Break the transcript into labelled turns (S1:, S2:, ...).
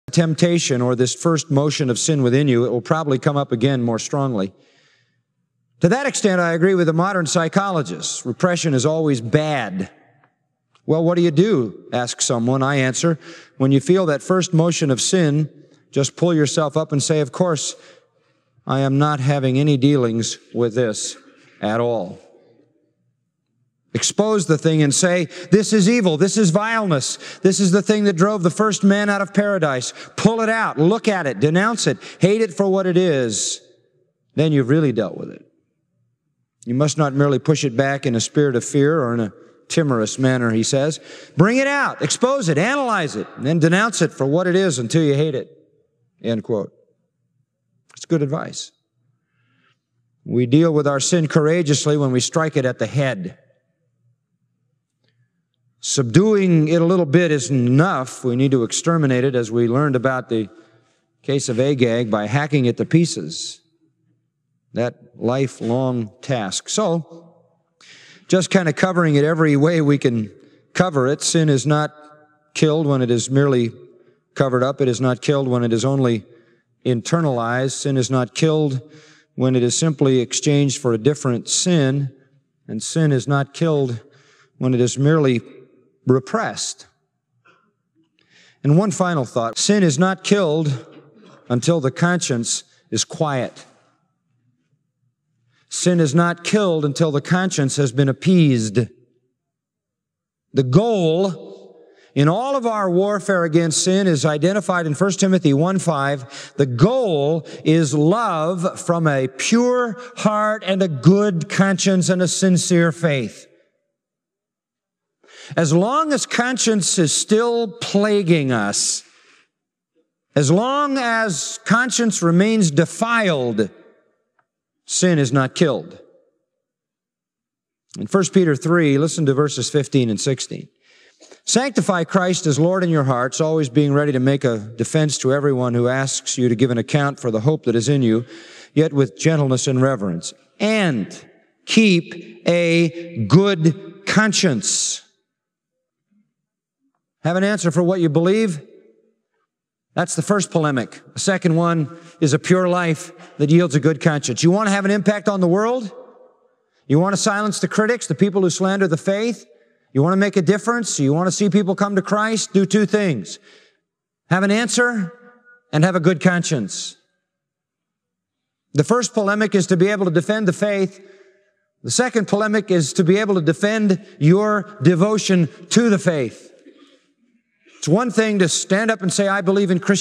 S1: temptation or this first motion of sin within you, it will probably come up again more strongly. To that extent, I agree with the modern psychologists. Repression is always bad. Well, what do you do? Ask someone. I answer, when you feel that first motion of sin, just pull yourself up and say, of course, I am not having any dealings with this at all. Expose the thing and say, this is evil, this is vileness, this is the thing that drove the first man out of paradise. Pull it out, look at it, denounce it, hate it for what it is. Then you've really dealt with it. You must not merely push it back in a spirit of fear or in a timorous manner, he says. Bring it out, expose it, analyze it, and then denounce it for what it is until you hate it. End quote. It's good advice. We deal with our sin courageously when we strike it at the head. Subduing it a little bit isn't enough. We need to exterminate it, as we learned about the case of Agag, by hacking it to pieces. That lifelong task. So, just kind of covering it every way we can cover it. Sin is not killed when it is merely covered up. It is not killed when it is only internalized. Sin is not killed when it is simply exchanged for a different sin. And sin is not killed when it is merely repressed. And one final thought. Sin is not killed until the conscience is quiet. Sin is not killed until the conscience has been appeased. The goal in all of our warfare against sin is identified in 1 Timothy 1:5. The goal is love from a pure heart and a good conscience and a sincere faith. As long as conscience is still plaguing us, as long as conscience remains defiled, sin is not killed. In 1 Peter 3, listen to verses 15 and 16. Sanctify Christ as Lord in your hearts, always being ready to make a defense to everyone who asks you to give an account for the hope that is in you, yet with gentleness and reverence. And keep a good conscience. Have an answer for what you believe? That's the first polemic. The second one is a pure life that yields a good conscience. You want to have an impact on the world? You want to silence the critics, the people who slander the faith? You want to make a difference? You want to see people come to Christ? Do two things. Have an answer and have a good conscience. The first polemic is to be able to defend the faith. The second polemic is to be able to defend your devotion to the faith. It's one thing to stand up and say, I believe in Christianity.